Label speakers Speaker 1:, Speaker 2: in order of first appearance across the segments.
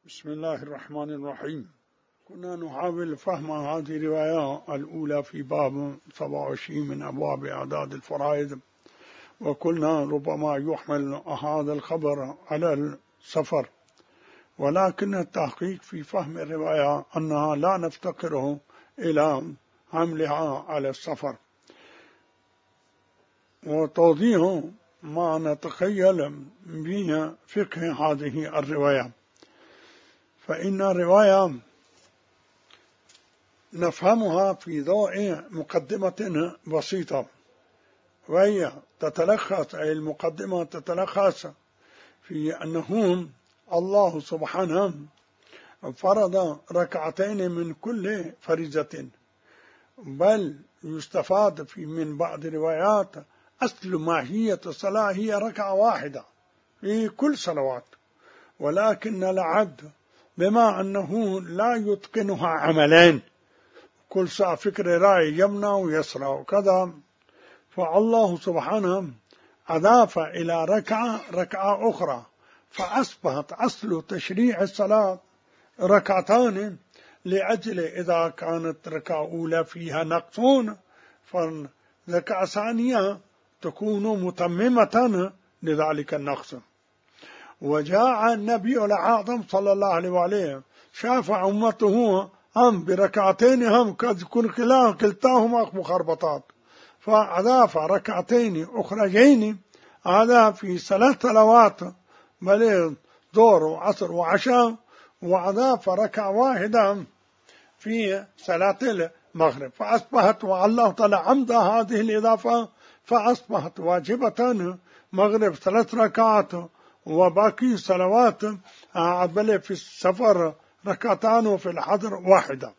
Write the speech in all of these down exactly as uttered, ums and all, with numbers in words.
Speaker 1: بسم الله الرحمن الرحيم. كنا نحاول فهم هذه الرواية الأولى في باب سبعة وعشرين من أبواب أعداد الفرائض، وقلنا ربما يحمل هذا الخبر على السفر، ولكن التحقيق في فهم الرواية أنها لا نفتقره إلى حملها على السفر، وتوضيح ما نتخيل به فقه هذه الرواية. فإن الرواية نفهمها في ضوء مقدمة بسيطة، وهي تتلخص أي المقدمة تتلخص في أنه الله سبحانه فرض ركعتين من كل فريضة، بل يستفاد في من بعض الروايات أصل ماهية الصلاة هي ركعة واحدة في كل صلوات، ولكن العبد بما أنه لا يتقنها عملين، كل ساعة فكر رأي يمنى ويسرى وكذا، فالله سبحانه أضاف إلى ركعة ركعة أخرى، فأصبحت أصل تشريع الصلاة ركعتان، لأجل إذا كانت ركعة أولى فيها نقصون فركعة ثانية تكون متممة لذلك النقص. وجاء النبي الأعظم صلى الله عليه وآله شاف أمته هم بركعتين هم قد يكون كلتاهما مخربطات، فأضاف ركعتين أخرجين، هذا في ثلاث صلوات بل ظهر وعصر وعشاء، وأضاف ركعة واحدة في صلاة المغرب، فأصبحت والله تعالى عمد هذه الإضافة، فأصبحت واجبة مغرب ثلاث ركعات وباقي صلوات بل في السفر ركعتان وفي الحضر واحدة،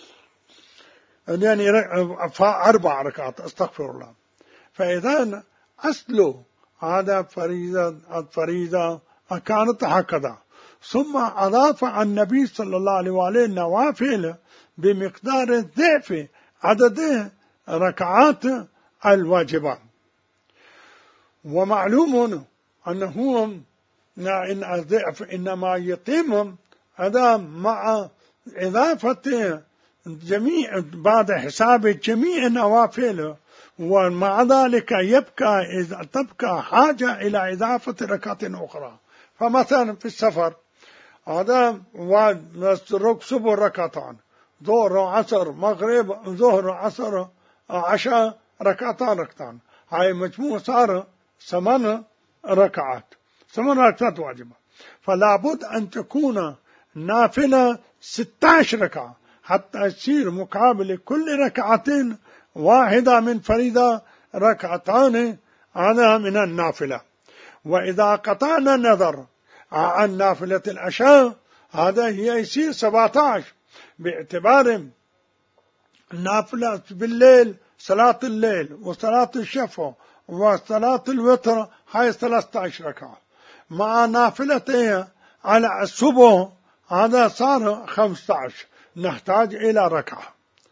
Speaker 1: يعني أربع ركعات استغفر الله. فإذا أصل هذا فريضة الفريضة كانت هكذا، ثم أضاف النبي صلى الله عليه وآله النوافل بمقدار ضعف عدد ركعات الواجبة. ومعلوم أنه إن الضعف إنما يتم هذا مع إضافة جميع بعد حساب جميع النوافل، ومع ذلك يبقى إذا تبقى حاجة إلى إضافة ركعة أخرى. فمثلا في السفر هذا ونسرق سبع ركعتان، ظهر عصر مغرب ظهر عصر عشاء ركعتان ركعتان، هاي مجموع صار ثمان ركعات، ثمان ركعات واجبة، فلا بد أن تكون نافلة ستة عشر ركعة حتى يصير مقابل كل ركعتين واحدة من فريضة ركعتان هذا من النافلة. وإذا قطعنا النظر عن نافلة العشاء هذا هي يصير سبعة عشر، باعتبار النافلة بالليل صلاة الليل وصلاة الشفع وصلاة الوتر هاي ثلاثة عشر ركعة، مع نافلتها على الصبح هذا صار خمسة عشر، نحتاج إلى ركعة.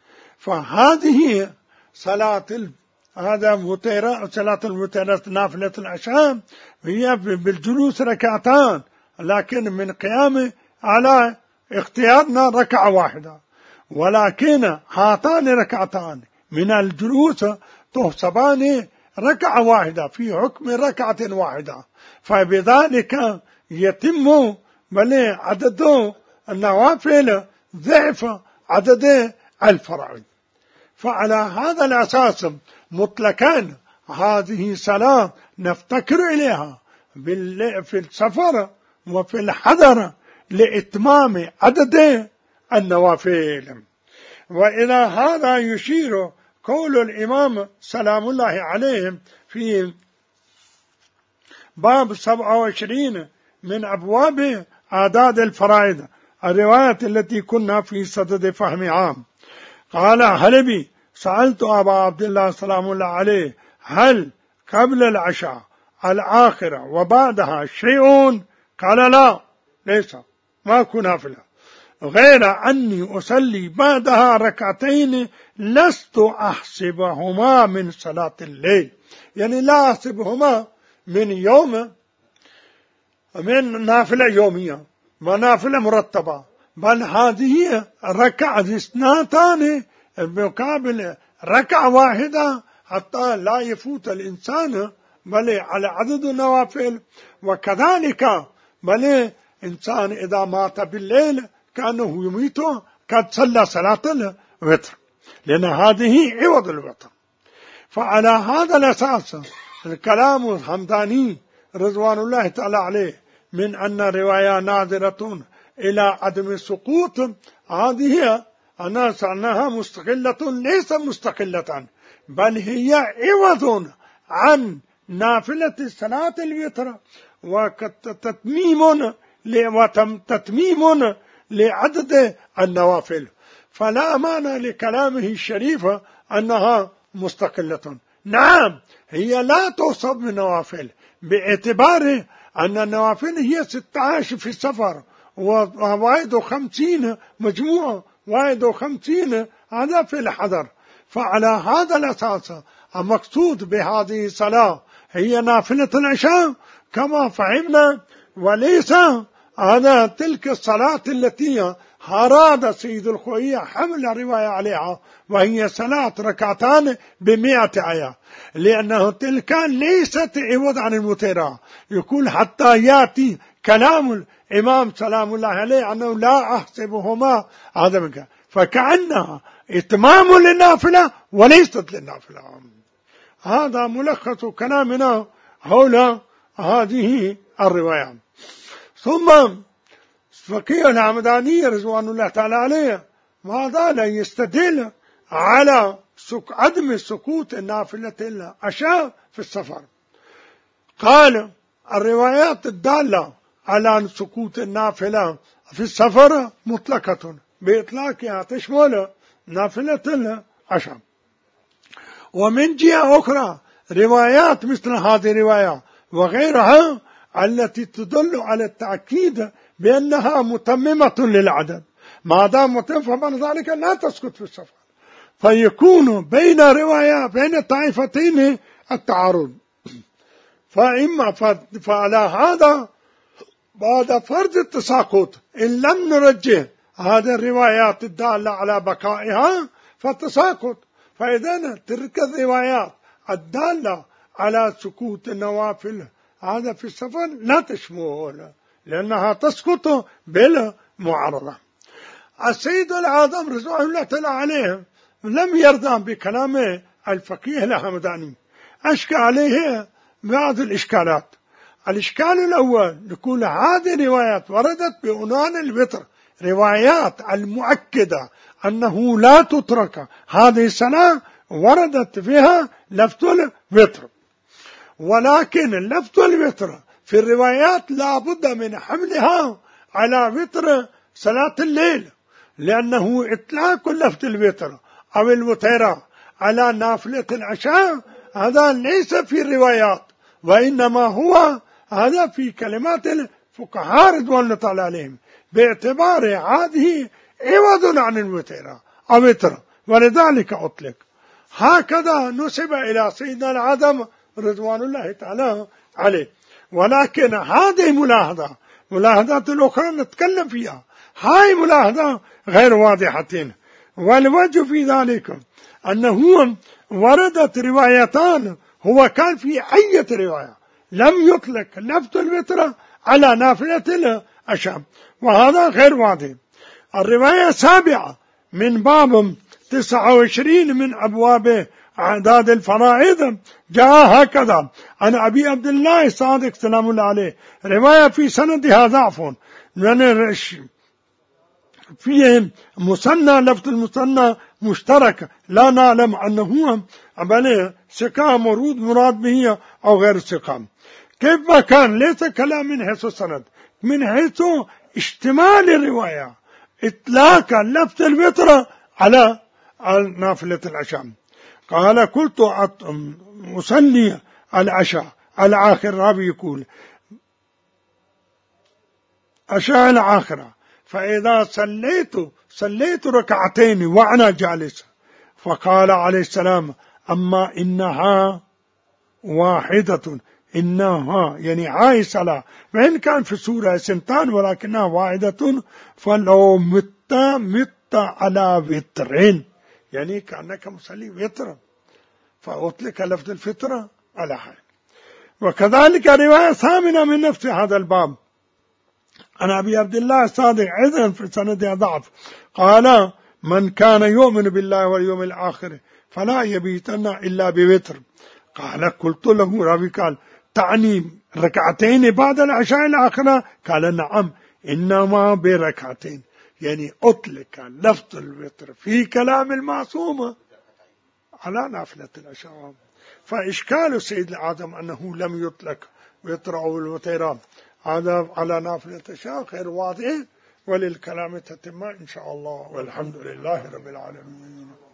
Speaker 1: فهذه صلاة هذا وتر صلاة الوتر نافلة العشاء هي بالجلوس ركعتان، لكن من قيام على اختيارنا ركعة واحدة، ولكن هاتان ركعتان من الجلوس تحسبان ركعة واحدة في حكم ركعة واحدة، فبذلك يتم بل عدد النوافل ضعف عدد الفرائض. فعلى هذا الأساس مطلقا هذه صلاة نفتكر إليها في السفر وفي الحضر لإتمام عدد النوافل. وإلى هذا يشير قول الإمام سلام الله عليه في باب سبعة وعشرين من أبواب أعداد الفرائض، الرواية التي كنا في صدد فهمها. قال حلبي سألت أبا عبد الله سلام الله عليه هل قبل العشاء الآخرة وبعدها شيء؟ قال لا، ليس، ما كنا نافلة، غير أني أصلي بعدها ركعتين لست أحسبهما من صلاة الليل، يعني لا أحسبهما من يوم من نافلة يومية، ونافلة مرتبة، بل هذه ركعة اثنتان بمقابل ركعة واحدة حتى لا يفوت الإنسان بل على عدد النوافل. وكذلك بل إنسان إذا مات بالليل كأنه يميته قد صلى صلاة الوتر، لأن هذه عوض الوتر. فعلى هذا الأساس الكلام الحمداني رضوان الله تعالى عليه من أن الرواية ناظرة إلى عدم السقوط، هذه أنا أنها مستقلة ليس مستقلة، بل هي عوض عن نافلة صلاة الوتر وتتميم وتتميم لعدد النوافل. فلا معنى لكلامه الشريف أنها مستقلة. نعم هي لا توصف من نوافل باعتبار أن النوافل هي ستة عشر في السفر وواحد وخمسين مجموعة واحد وخمسين هذا في الحضر. فعلى هذا الأساس المقصود بهذه الصلاة هي نافلة العشاء كما فهمنا، وليس هذا تلك الصلاة التي أراد سيد الخوئية حمل الرواية عليها وهي صلاة ركعتان بمئة آية، لأنه تلك ليست عوض عن المترة. يقول حتى يأتي كلام الإمام سلام الله عليه أنه لا أحسبهما هذا منك، فكأنها إتمام للنافلة وليست للنافلة. هذا ملخص كلامنا حول هذه الرواية. ثم فقيه الحمداني رضوان الله تعالى عليه ما زال يستدل على عدم سقوط النافلة العشاء في السفر. قال الروايات الدالة على سقوط النافلة في السفر مطلقة بإطلاقها تشمل نافلة العشاء. ومن جهة أخرى روايات مثل هذه الرواية وغيرها التي تدل على التأكيد بأنها متممة للعدد، ما دام متم فمن ذلك لا تسقط في السفر، فيكون بين رواية بين الطائفتين التعارض. فإما فعلى هذا بعد فرض التساقط إن لم نرجح هذه الروايات الدالة على بقائها فالتساقط، فإذا تلك الروايات الدالة على سقوط النوافل هذا في السفر لا تشمل لأنها تسقط بالمعارضة. السيد العظم رضوان الله تعالى عليه لم يرضى بكلام الفقيه الحمداني، أشكى عليه بعض الإشكالات. الإشكال الأول نقول هذه الروايات وردت بعنوان الوتر، روايات المؤكدة أنه لا تترك هذه الصلاة وردت فيها لفظ الوتر، ولكن لفظ الوتر في الروايات لا بد من حملها على وتر صلاة الليل، لأنه إطلاق لفظ الوتر أو الوتيرة على نافلة العشاء هذا ليس في الروايات، وإنما هو هذا في كلمات الفقهاء رضوان الله تعالى عليهم، باعتبار هذه عوض عن الوتيرة أو وتر، ولذلك أطلق. هكذا نسب إلى سيدنا العظم رضوان الله تعالى عليه. ولكن هذه ملاحظة، ملاحظات الأخرى نتكلم فيها، هاي ملاحظة غير واضحة. والوجه في ذلك أنه وردت روايتان، هو كان في أي رواية لم يطلق لفظ الوتر على نافلة العشاء، وهذا غير واضح. الرواية السابعة من باب تسعة وعشرين من أبواب أعداد الفرائض جاء هكذا عن أبي عبد الله الصادق سلام الله عليه، رواية في سندها ضعف من فيه مثنى، لفظ المثنى مشترك لا نعلم أنه بل ثقة مرود مراد به أو غير ثقة. كيف ما كان ليس كلام من حيث السند، من حيث اشتمال الرواية إطلاق لفظ الوتر على نافلة العشاء. قال قلت أصلي العشاء، الآخر رابي يقول عشاء الآخرة، فإذا صليت صليت ركعتين وأنا جالس، فقال عليه السلام أما إنها واحدة إنها يعني هاي صلاة، وإن كان في سورة سنتان ولكنها واحدة. فلو مت مت على وترين، يعني كأنك مصلي وتر، فأطلق لفظ الفطرة على هاي. وكذلك رواية ثامنة من نفس هذا الباب عن أبي عبد الله الصادق أيضا في سندها ضعف، قال: من كان يؤمن بالله واليوم الآخر فلا يبيتن إلا بوتر. قال: قلت له، راوي قال: تعني ركعتين بعد العشاء الآخرة؟ قال: نعم، إنما بركعتين، يعني أطلق لفظ الوتر في كلام المعصومة على نافلة العشاء. فإشكال سيد العادم أنه لم يطلق وتر أو الوتيران هذا على نافلة العشاء غير واضح، وللكلام تتم إن شاء الله، والحمد لله رب العالمين.